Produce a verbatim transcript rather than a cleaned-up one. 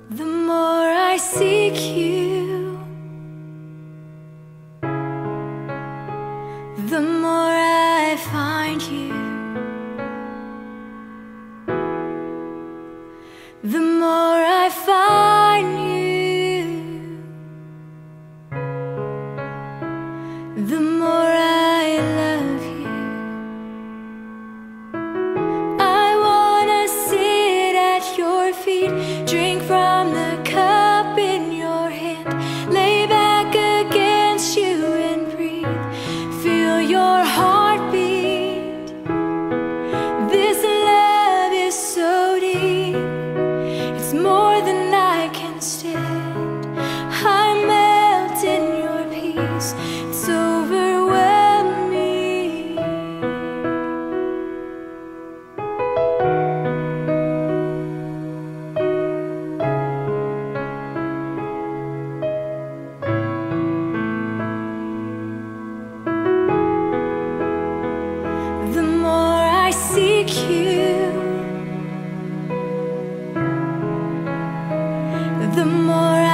The more I seek you, the more I find you. The more I find you, the more I love you. I wanna sit at your feet, drink from the cup in your hand, lay back against you and breathe, feel your heartbeat. This love is so deep, it's more than I can stand. I melt in your peace, it's overwhelming. The more I seek you, the more